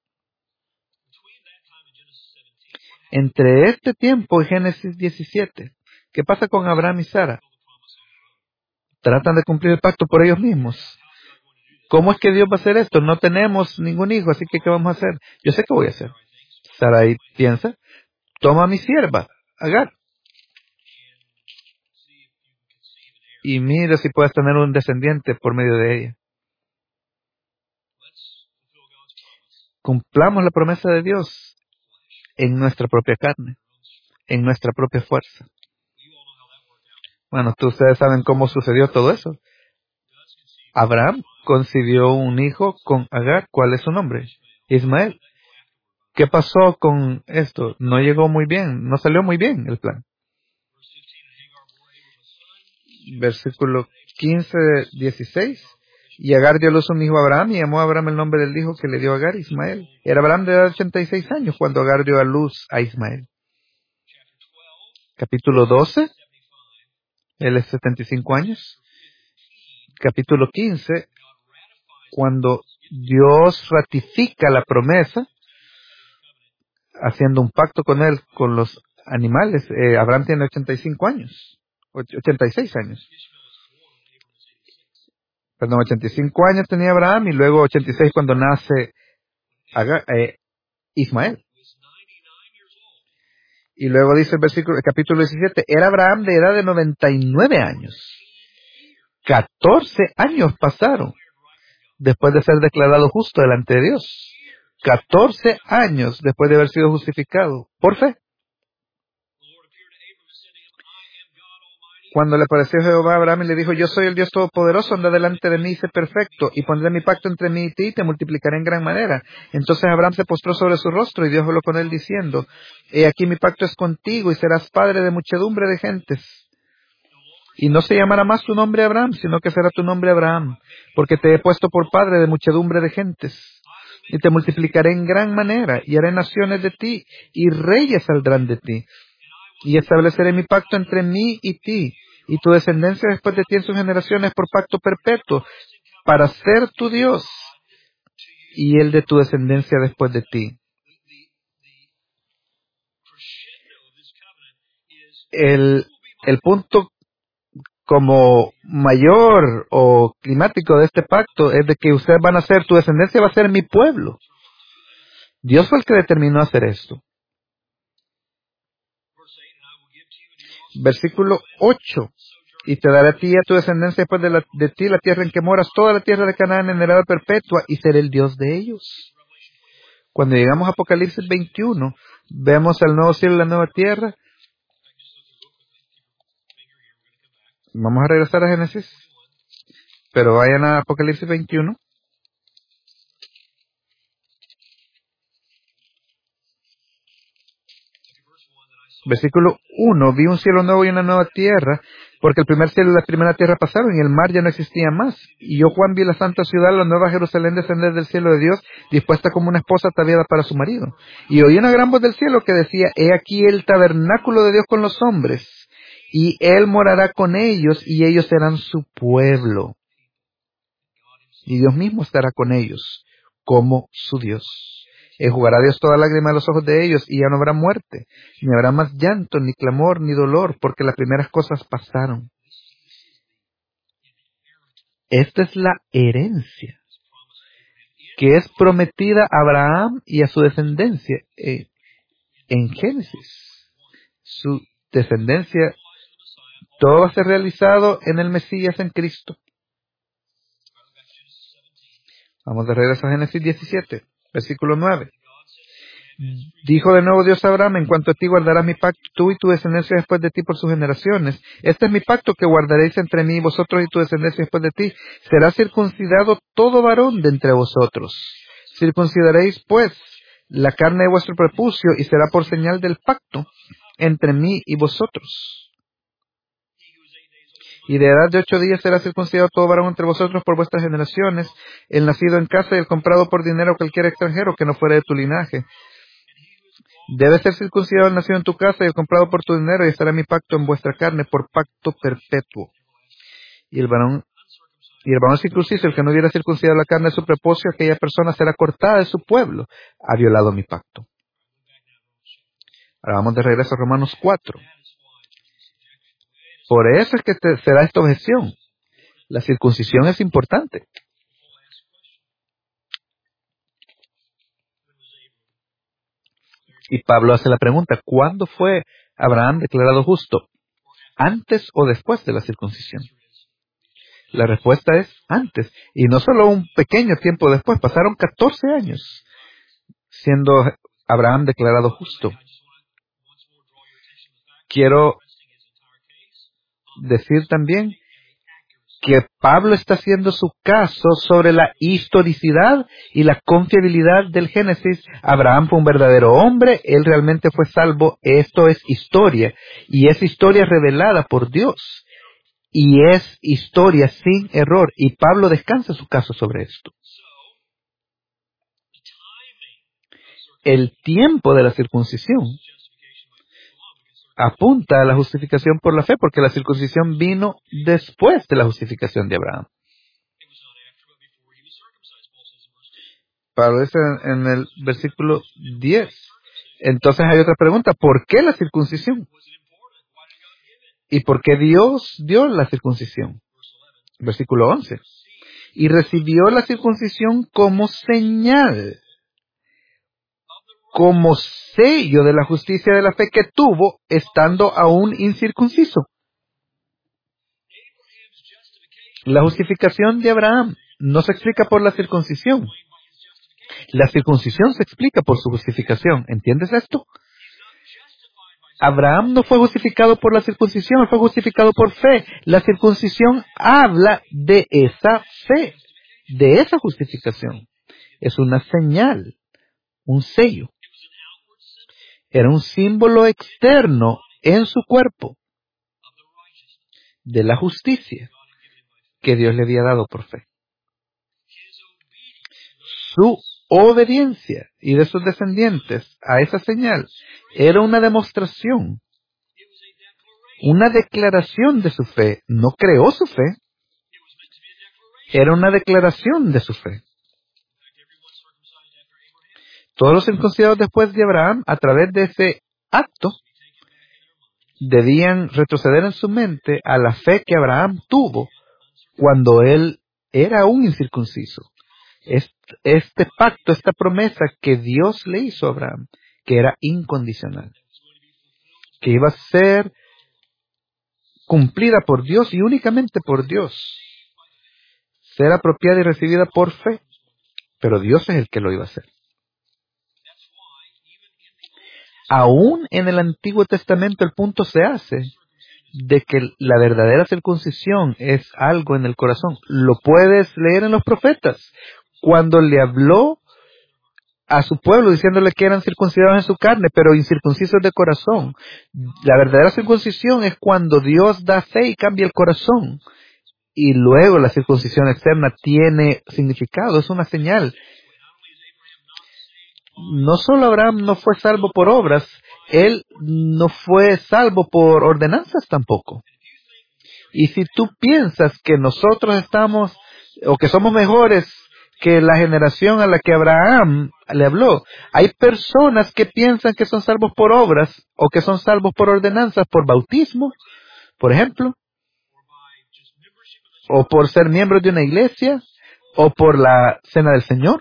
Entre este tiempo y Génesis 17, ¿qué pasa con Abraham y Sara? Tratan de cumplir el pacto por ellos mismos. ¿Cómo es que Dios va a hacer esto? No tenemos ningún hijo, así que ¿qué vamos a hacer? Yo sé qué voy a hacer. Sarai piensa, toma a mi sierva, Agar, y mira si puedes tener un descendiente por medio de ella. Cumplamos la promesa de Dios en nuestra propia carne, en nuestra propia fuerza. Bueno, ustedes saben cómo sucedió todo eso. Abraham concibió un hijo con Agar. ¿Cuál es su nombre? Ismael. ¿Qué pasó con esto? No llegó muy bien, no salió muy bien el plan. Versículo 15-16. Y Agar dio a luz un hijo a Abraham y llamó a Abraham el nombre del hijo que le dio a Agar, Ismael. Era Abraham de edad de 86 años cuando Agar dio a luz a Ismael. Capítulo 12. Él es 75 años. Capítulo 15. Cuando Dios ratifica la promesa, haciendo un pacto con él, con los animales. Abraham tiene 85 años. 86 años. Perdón, 85 años tenía Abraham y luego 86 cuando nace Ismael. Y luego dice el capítulo 17, era Abraham de edad de 99 años. 14 años pasaron después de ser declarado justo delante de Dios. 14 años después de haber sido justificado por fe. Cuando le apareció Jehová a Abraham y le dijo, yo soy el Dios Todopoderoso, anda delante de mí y sé perfecto, y pondré mi pacto entre mí y ti, y te multiplicaré en gran manera. Entonces Abraham se postró sobre su rostro, y Dios habló con él diciendo, he aquí mi pacto es contigo, y serás padre de muchedumbre de gentes. Y no se llamará más tu nombre Abraham, sino que será tu nombre Abraham, porque te he puesto por padre de muchedumbre de gentes. Y te multiplicaré en gran manera, y haré naciones de ti, y reyes saldrán de ti. Y estableceré mi pacto entre mí y ti, y tu descendencia después de ti en sus generaciones por pacto perpetuo, para ser tu Dios, y el de tu descendencia después de ti. El punto como mayor o climático de este pacto es de que ustedes van a ser, tu descendencia va a ser mi pueblo. Dios fue el que determinó hacer esto. Versículo 8. Y te daré a ti y a tu descendencia después de ti la tierra en que moras, toda la tierra de Canaán en heredad perpetua, y seré el Dios de ellos. Cuando llegamos a Apocalipsis 21, vemos el nuevo cielo y la nueva tierra. Vamos a regresar a Génesis, pero vayan a Apocalipsis 21. Versículo 1. Vi un cielo nuevo y una nueva tierra, porque el primer cielo y la primera tierra pasaron y el mar ya no existía más. Y yo, Juan, vi la santa ciudad, la nueva Jerusalén, descender del cielo de Dios, dispuesta como una esposa ataviada para su marido. Y oí una gran voz del cielo que decía: He aquí el tabernáculo de Dios con los hombres, y Él morará con ellos, y ellos serán su pueblo. Y Dios mismo estará con ellos, como su Dios. Enjugará Dios toda lágrima de los ojos de ellos, y ya no habrá muerte, ni habrá más llanto, ni clamor, ni dolor, porque las primeras cosas pasaron. Esta es la herencia que es prometida a Abraham y a su descendencia en Génesis. Su descendencia, todo va a ser realizado en el Mesías, en Cristo. Vamos de regreso a Génesis 17. Versículo 9. Dijo de nuevo Dios a Abraham: En cuanto a ti guardarás mi pacto, tú y tu descendencia después de ti por sus generaciones. Este es mi pacto que guardaréis entre mí y vosotros y tu descendencia después de ti. Será circuncidado todo varón de entre vosotros. Circuncidaréis, pues, la carne de vuestro prepucio, y será por señal del pacto entre mí y vosotros. Y de edad de 8 días será circuncidado todo varón entre vosotros por vuestras generaciones, el nacido en casa y el comprado por dinero a cualquier extranjero que no fuera de tu linaje. Debe ser circuncidado el nacido en tu casa y el comprado por tu dinero, y estará mi pacto en vuestra carne por pacto perpetuo. Y el varón circunciso, el que no hubiera circuncidado la carne de su prepucio, aquella persona será cortada de su pueblo. Ha violado mi pacto. Ahora vamos de regreso a Romanos 4. Por eso es que será esta objeción. La circuncisión es importante. Y Pablo hace la pregunta: ¿cuándo fue Abraham declarado justo? ¿Antes o después de la circuncisión? La respuesta es antes. Y no solo un pequeño tiempo después, pasaron 14 años siendo Abraham declarado justo. Quiero decir también que Pablo está haciendo su caso sobre la historicidad y la confiabilidad del Génesis. Abraham fue un verdadero hombre, él realmente fue salvo. Esto es historia, y es historia revelada por Dios, y es historia sin error, y Pablo descansa su caso sobre esto. El tiempo de la circuncisión apunta a la justificación por la fe, porque la circuncisión vino después de la justificación de Abraham. Pablo dice en el versículo 10. Entonces hay otra pregunta: ¿por qué la circuncisión? ¿Y por qué Dios dio la circuncisión? Versículo 11. Y recibió la circuncisión como señal, como sello de la justicia de la fe que tuvo estando aún incircunciso. La justificación de Abraham no se explica por la circuncisión. La circuncisión se explica por su justificación. ¿Entiendes esto? Abraham no fue justificado por la circuncisión, fue justificado por fe. La circuncisión habla de esa fe, de esa justificación. Es una señal, un sello. Era un símbolo externo en su cuerpo de la justicia que Dios le había dado por fe. Su obediencia y de sus descendientes a esa señal era una demostración, una declaración de su fe. No creó su fe, era una declaración de su fe. Todos los circuncidados después de Abraham, a través de ese acto, debían retroceder en su mente a la fe que Abraham tuvo cuando él era un incircunciso. Este pacto, esta promesa que Dios le hizo a Abraham, que era incondicional, que iba a ser cumplida por Dios y únicamente por Dios, ser apropiada y recibida por fe, pero Dios es el que lo iba a hacer. Aún en el Antiguo Testamento el punto se hace de que la verdadera circuncisión es algo en el corazón. Lo puedes leer en los profetas, cuando le habló a su pueblo diciéndole que eran circuncidados en su carne, pero incircuncisos de corazón. La verdadera circuncisión es cuando Dios da fe y cambia el corazón. Y luego la circuncisión externa tiene significado, es una señal. No solo Abraham no fue salvo por obras, él no fue salvo por ordenanzas tampoco. Y si tú piensas que nosotros estamos, o que somos mejores que la generación a la que Abraham le habló, hay personas que piensan que son salvos por obras, o que son salvos por ordenanzas, por bautismo, por ejemplo, o por ser miembros de una iglesia, o por la cena del Señor.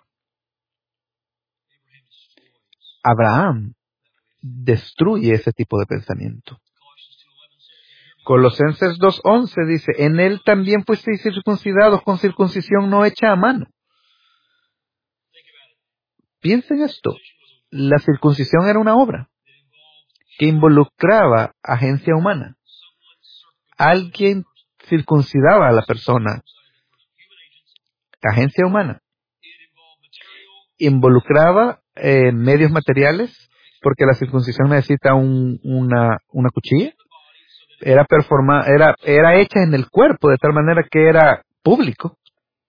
Abraham destruye ese tipo de pensamiento. Colosenses 2:11 dice, en él también fuisteis circuncidados con circuncisión no hecha a mano. Piensen esto, la circuncisión era una obra que involucraba agencia humana. Alguien circuncidaba a la persona, agencia humana. Involucraba medios materiales, porque la circuncisión necesita una cuchilla. Era hecha en el cuerpo, de tal manera que era público.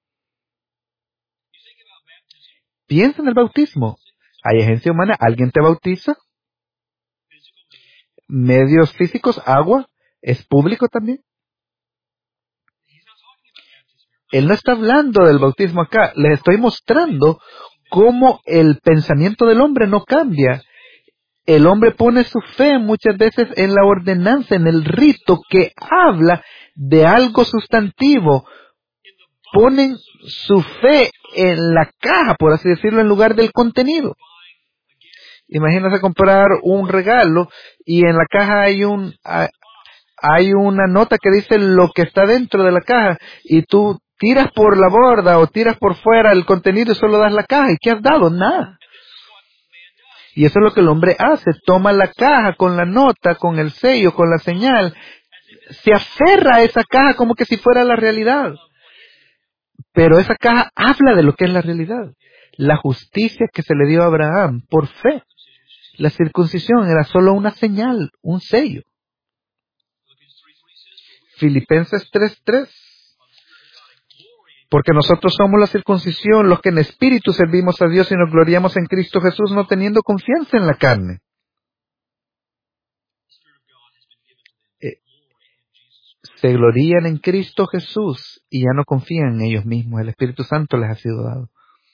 Piensa en el bautismo. Hay agencia humana, alguien te bautiza. Medios físicos, agua, es público también. Él no está hablando del bautismo acá, les estoy mostrando cómo el pensamiento del hombre no cambia. El hombre pone su fe muchas veces en la ordenanza, en el rito que habla de algo sustantivo. Ponen su fe en la caja, por así decirlo, en lugar del contenido. Imagínate comprar un regalo y en la caja hay una nota que dice lo que está dentro de la caja y tú tiras por la borda o tiras por fuera el contenido y solo das la caja. ¿Y qué has dado? Nada. Y eso es lo que el hombre hace. Toma la caja con la nota, con el sello, con la señal. Se aferra a esa caja como que si fuera la realidad. Pero esa caja habla de lo que es la realidad. La justicia que se le dio a Abraham por fe. La circuncisión era solo una señal, un sello. Filipenses 3:3. Porque nosotros somos la circuncisión, los que en espíritu servimos a Dios y nos gloriamos en Cristo Jesús, no teniendo confianza en la carne. Se glorían en Cristo Jesús y ya no confían en ellos mismos. El Espíritu Santo les ha sido dado.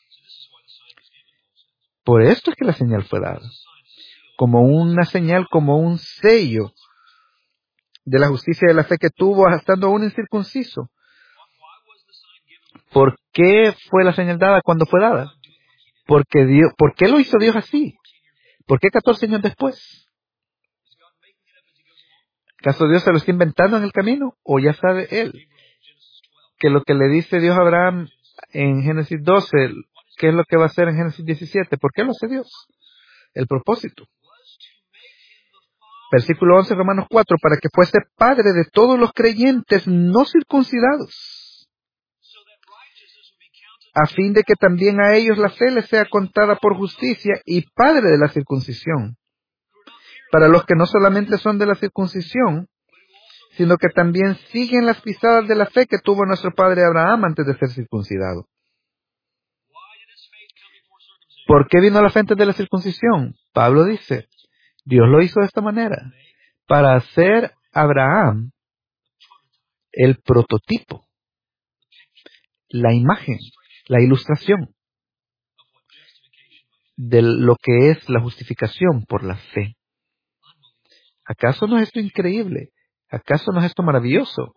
Por esto es que la señal fue dada. Como una señal, como un sello de la justicia y de la fe que tuvo estando aún incircunciso. ¿Por qué fue la señal dada cuando fue dada? ¿Por qué lo hizo Dios así? ¿Por qué 14 años después? ¿Acaso Dios se lo está inventando en el camino? ¿O ya sabe Él que lo que le dice Dios a Abraham en Génesis 12, qué es lo que va a hacer en Génesis 17? ¿Por qué lo hace Dios? El propósito. Versículo 11, Romanos 4, para que fuese padre de todos los creyentes no circuncidados, a fin de que también a ellos la fe les sea contada por justicia, y padre de la circuncisión, para los que no solamente son de la circuncisión, sino que también siguen las pisadas de la fe que tuvo nuestro padre Abraham antes de ser circuncidado. ¿Por qué vino la fe antes de la circuncisión? Pablo dice, Dios lo hizo de esta manera, para hacer Abraham el prototipo, la imagen, la ilustración de lo que es la justificación por la fe. ¿Acaso no es esto increíble? ¿Acaso no es esto maravilloso?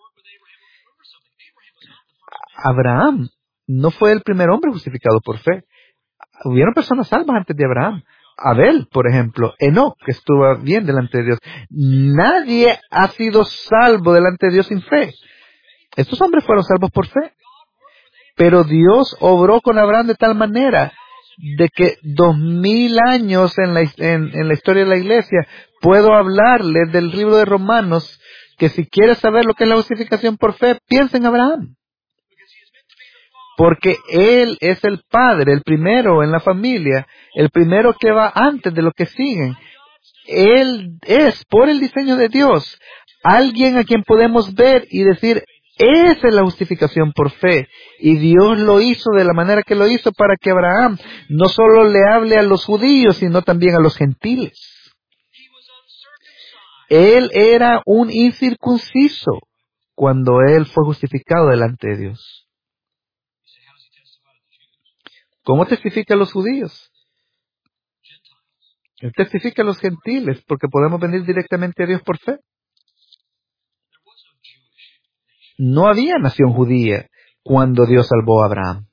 Abraham no fue el primer hombre justificado por fe. Hubieron personas salvas antes de Abraham. Abel, por ejemplo, Enoc, que estuvo bien delante de Dios. Nadie ha sido salvo delante de Dios sin fe. Estos hombres fueron salvos por fe. Pero Dios obró con Abraham de tal manera de que 2000 años en la historia de la iglesia puedo hablarles del libro de Romanos, que si quieres saber lo que es la justificación por fe, piensa en Abraham. Porque él es el padre, el primero en la familia, el primero que va antes de los que siguen. Él es, por el diseño de Dios, alguien a quien podemos ver y decir, esa es la justificación por fe. Y Dios lo hizo de la manera que lo hizo para que Abraham no solo le hable a los judíos, sino también a los gentiles. Él era un incircunciso cuando él fue justificado delante de Dios. ¿Cómo testifica a los judíos? Él testifica a los gentiles porque podemos venir directamente a Dios por fe. No había nación judía cuando Dios salvó a Abraham.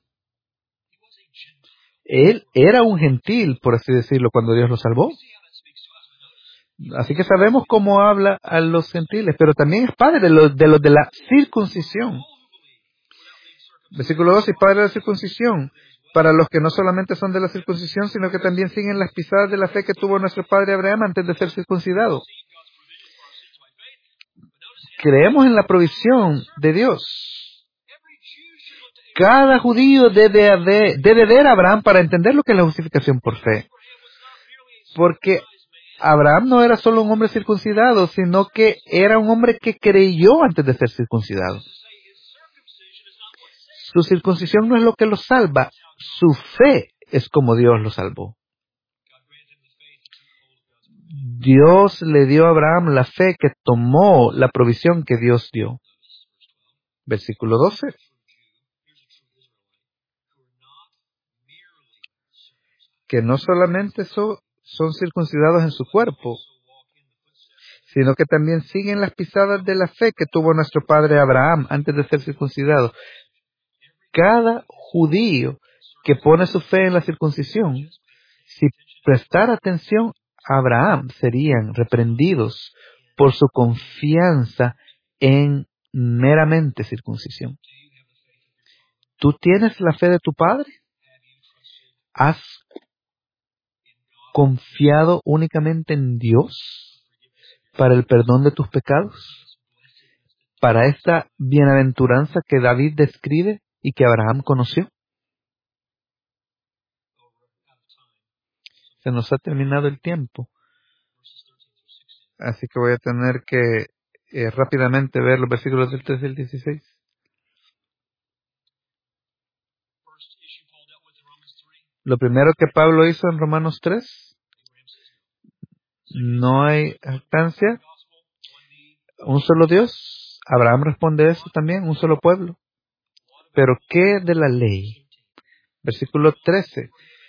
Él era un gentil, por así decirlo, cuando Dios lo salvó. Así que sabemos cómo habla a los gentiles, pero también es padre de los de la circuncisión. Versículo 2, y padre de la circuncisión, para los que no solamente son de la circuncisión, sino que también siguen las pisadas de la fe que tuvo nuestro padre Abraham antes de ser circuncidado. Creemos en la provisión de Dios. Cada judío debe ver a Abraham para entender lo que es la justificación por fe. Porque Abraham no era solo un hombre circuncidado, sino que era un hombre que creyó antes de ser circuncidado. Su circuncisión no es lo que lo salva, su fe es como Dios lo salvó. Dios le dio a Abraham la fe que tomó la provisión que Dios dio. Versículo 12. Que no solamente son circuncidados en su cuerpo, sino que también siguen las pisadas de la fe que tuvo nuestro padre Abraham antes de ser circuncidado. Cada judío que pone su fe en la circuncisión, si prestara atención a Abraham, serían reprendidos por su confianza en meramente circuncisión. ¿Tú tienes la fe de tu padre? ¿Has confiado únicamente en Dios para el perdón de tus pecados? ¿Para esta bienaventuranza que David describe y que Abraham conoció? Se nos ha terminado el tiempo, así que voy a tener que rápidamente ver los versículos del 13 al 16. Lo primero que Pablo hizo en Romanos 3, no hay jactancia, un solo Dios. Abraham responde eso también, un solo pueblo. Pero ¿qué de la ley? Versículo 13.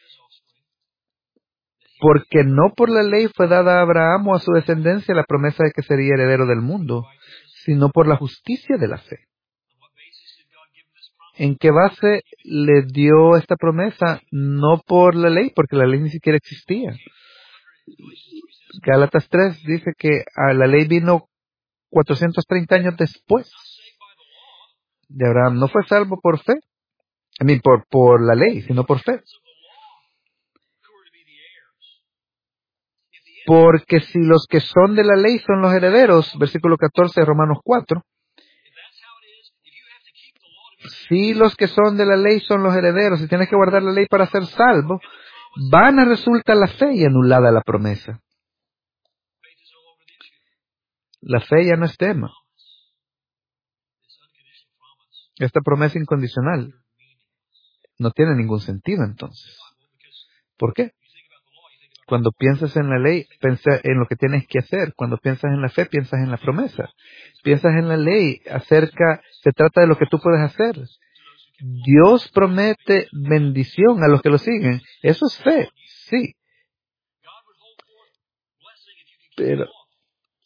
Porque no por la ley fue dada a Abraham o a su descendencia la promesa de que sería heredero del mundo, sino por la justicia de la fe. ¿En qué base le dio esta promesa? No por la ley, porque la ley ni siquiera existía. Gálatas 3 dice que la ley vino 430 años después de Abraham. No fue salvo por fe, por la ley, sino por fe. Porque si los que son de la ley son los herederos, versículo 14 de Romanos 4, si los que son de la ley son los herederos y tienes que guardar la ley para ser salvo, vana resulta la fe y anulada la promesa. La fe ya no es tema. Esta promesa incondicional no tiene ningún sentido entonces. ¿Por qué? Cuando piensas en la ley, piensa en lo que tienes que hacer. Cuando piensas en la fe, piensas en la promesa. Piensas en la ley, se trata de lo que tú puedes hacer. Dios promete bendición a los que lo siguen. Eso es fe, sí. Pero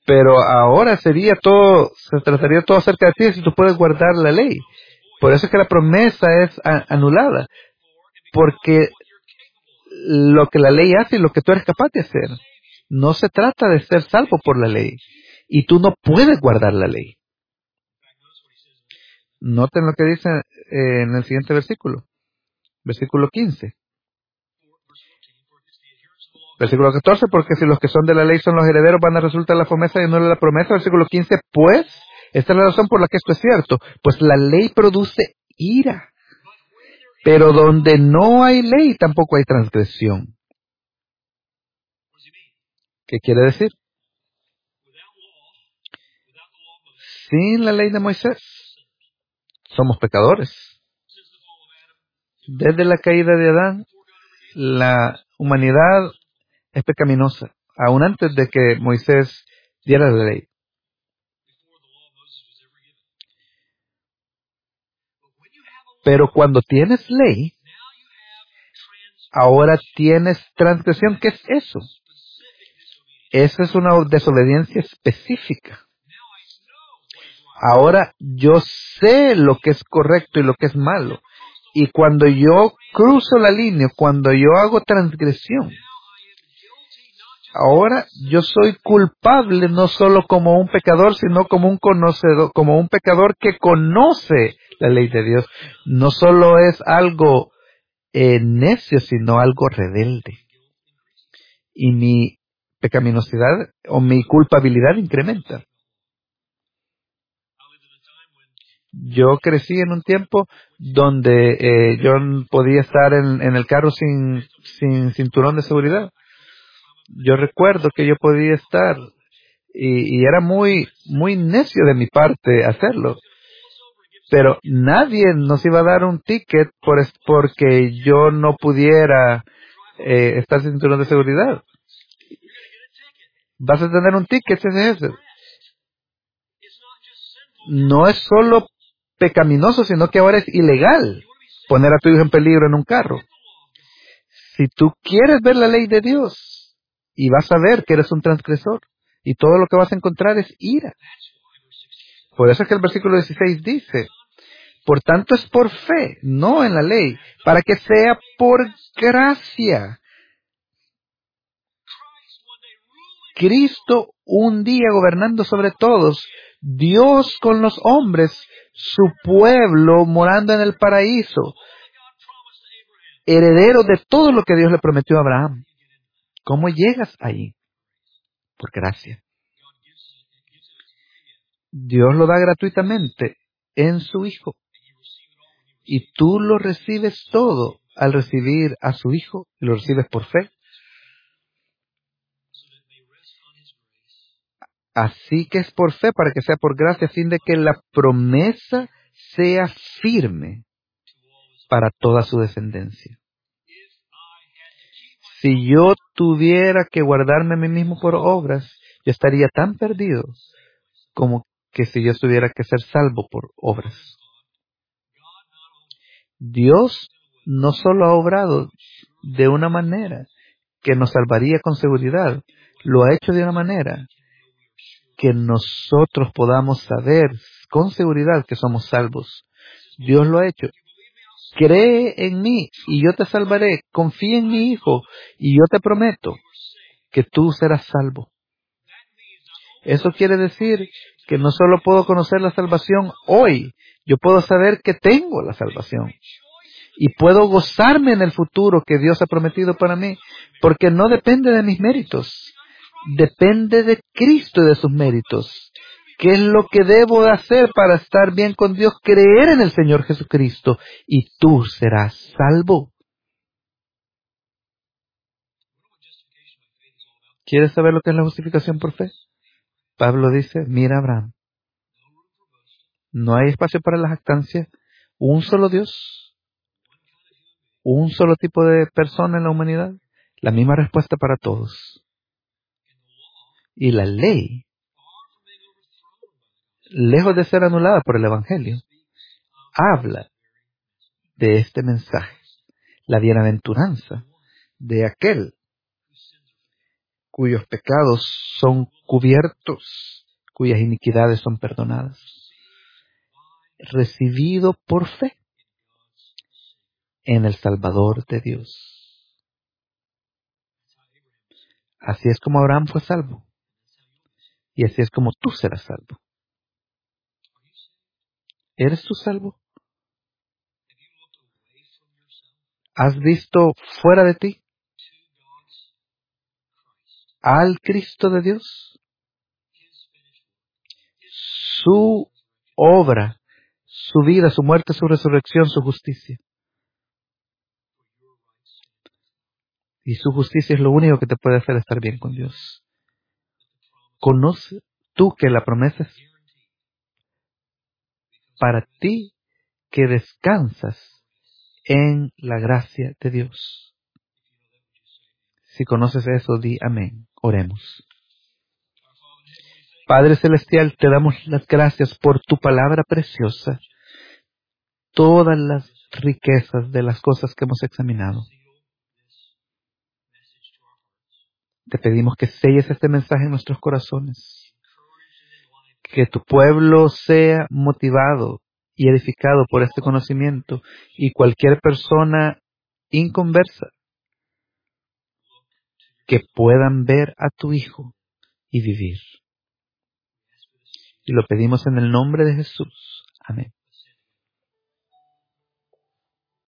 Pero ahora se trataría todo acerca de ti si tú puedes guardar la ley. Por eso es que la promesa es anulada. Porque lo que la ley hace y lo que tú eres capaz de hacer. No se trata de ser salvo por la ley. Y tú no puedes guardar la ley. Noten lo que dice en el siguiente versículo. Versículo 15. Versículo 14, porque si los que son de la ley son los herederos, van a resultar la promesa y no la promesa. Versículo 15, pues, esta es la razón por la que esto es cierto. Pues la ley produce ira. Pero donde no hay ley, tampoco hay transgresión. ¿Qué quiere decir? Sin la ley de Moisés, somos pecadores. Desde la caída de Adán, la humanidad es pecaminosa, aún antes de que Moisés diera la ley. Pero cuando tienes ley, ahora tienes transgresión. ¿Qué es eso? Esa es una desobediencia específica. Ahora yo sé lo que es correcto y lo que es malo. Y cuando yo cruzo la línea, cuando yo hago transgresión, ahora yo soy culpable no solo como un pecador, sino como un conocedor, como un pecador que conoce la ley de Dios. No solo es algo necio, sino algo rebelde. Y mi pecaminosidad o mi culpabilidad incrementa. Yo crecí en un tiempo donde yo podía estar en el carro sin cinturón de seguridad. Yo recuerdo que yo podía estar y era muy necio de mi parte hacerlo. Pero nadie nos iba a dar un ticket porque yo no pudiera estar sin cinturón de seguridad. Vas a tener un ticket, ese. No es solo pecaminoso, sino que ahora es ilegal poner a tu hijo en peligro en un carro. Si tú quieres ver la ley de Dios, y vas a ver que eres un transgresor, y todo lo que vas a encontrar es ira. Por eso es que el versículo 16 dice, por tanto es por fe, no en la ley, para que sea por gracia. Cristo un día gobernando sobre todos, Dios con los hombres, su pueblo morando en el paraíso, heredero de todo lo que Dios le prometió a Abraham. ¿Cómo llegas ahí? Por gracia. Dios lo da gratuitamente en su Hijo. Y tú lo recibes todo al recibir a su Hijo, y lo recibes por fe. Así que es por fe, para que sea por gracia, a fin de que la promesa sea firme para toda su descendencia. Si yo tuviera que guardarme a mí mismo por obras, yo estaría tan perdido como que si yo tuviera que ser salvo por obras. Dios no solo ha obrado de una manera que nos salvaría con seguridad, lo ha hecho de una manera que nosotros podamos saber con seguridad que somos salvos. Dios lo ha hecho. Cree en mí y yo te salvaré. Confía en mi Hijo y yo te prometo que tú serás salvo. Eso quiere decir que no solo puedo conocer la salvación hoy, yo puedo saber que tengo la salvación. Y puedo gozarme en el futuro que Dios ha prometido para mí, porque no depende de mis méritos, depende de Cristo y de sus méritos. ¿Qué es lo que debo de hacer para estar bien con Dios? Creer en el Señor Jesucristo y tú serás salvo. ¿Quieres saber lo que es la justificación por fe? Pablo dice, mira Abraham, no hay espacio para la jactancia, un solo Dios, un solo tipo de persona en la humanidad, la misma respuesta para todos. Y la ley, lejos de ser anulada por el Evangelio, habla de este mensaje, la bienaventuranza de aquel cuyos pecados son cubiertos, cuyas iniquidades son perdonadas. Recibido por fe en el Salvador de Dios. Así es como Abraham fue salvo. Y así es como tú serás salvo. ¿Eres tú salvo? ¿Has visto fuera de ti al Cristo de Dios? Su obra, su vida, su muerte, su resurrección, su justicia. Y su justicia es lo único que te puede hacer estar bien con Dios. ¿Conoce tú que la promesa es para ti, que descansas en la gracia de Dios? Si conoces eso, di amén. Oremos. Padre Celestial, te damos las gracias por tu palabra preciosa, todas las riquezas de las cosas que hemos examinado. Te pedimos que selles este mensaje en nuestros corazones, que tu pueblo sea motivado y edificado por este conocimiento, y cualquier persona inconversa que puedan ver a tu Hijo y vivir. Y lo pedimos en el nombre de Jesús. Amén.